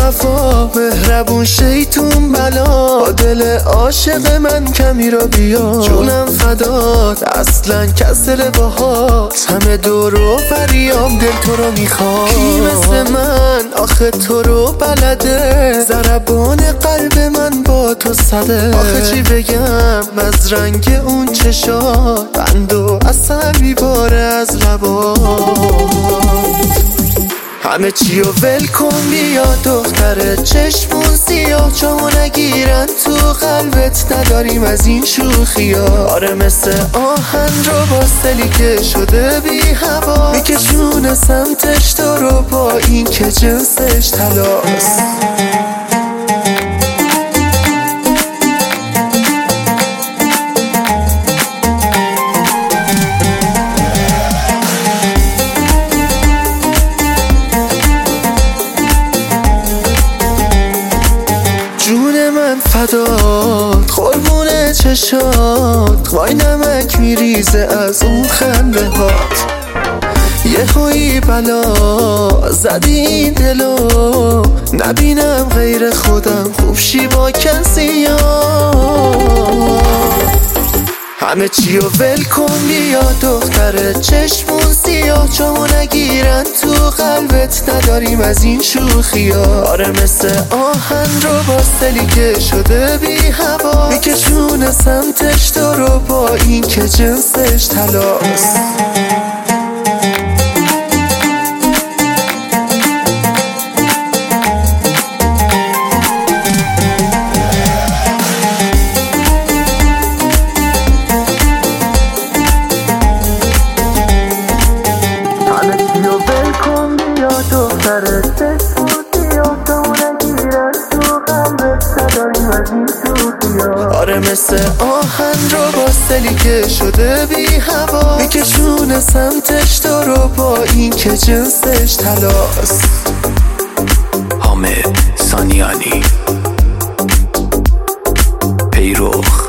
وفا مهربون شیطون بلا، دل عاشق من کمی را بیا، جونم فدات اصلا کسل باهات، همه دور و بریام دل تو رو میخواد. کی مثل من آخه تو رو بلده، ضربان قلب من با تو صده. آخه چی بگم از رنگ اون چشات، قند و اصل میباره از لبات. همه چی رو ول کن بیا دختره، چشمون سیاه چامو نگیرن تو قلبت، نداریم از این شوخیا. آره مثل آهن رو با سلی که شده بی هوا، میکشونه سمتش تو رو با این که جنسش طلاست. جون من فدات قربون چشات، وای نمک میریزه از اون خنده هات. یه هوی بلا زدی این دلو، نبینم غیر خودم خوب شی با کسی ها. همه چی رو ول کن بیا دختره، چشمون سیاه چامو نگیرن تو قلبت، نداریم از این شوخیا. آره مثل آهن رو با سلی که شده بی هوا، میکشونه سمتش تو رو با این که جنسش طلاست. آره مثل آهن رو با سلی که شده بی هوا، میکشونه سمتش تو رو با این که جنسش طلاست. حامد سانیانی پیروخ